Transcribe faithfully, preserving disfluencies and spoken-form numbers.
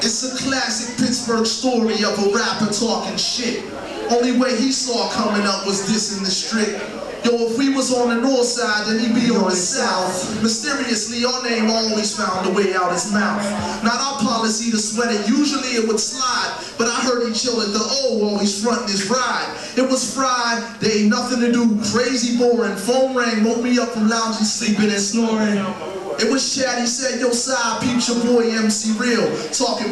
It's a classic Pittsburgh story of a rapper talking shit. Only way he saw coming up was this in the strip. Yo, if we was on the north side, then he'd be on the south. Mysteriously, our name always found a way out his mouth. Not our policy to sweat it, usually it would slide. But I heard he chill at the O while he's frontin' his ride. It was Friday, there ain't nothing to do, crazy boring. Phone rang, woke me up from lounging, sleeping and snoring. It was Chad, he said, yo, side, peep your boy M C Real, talking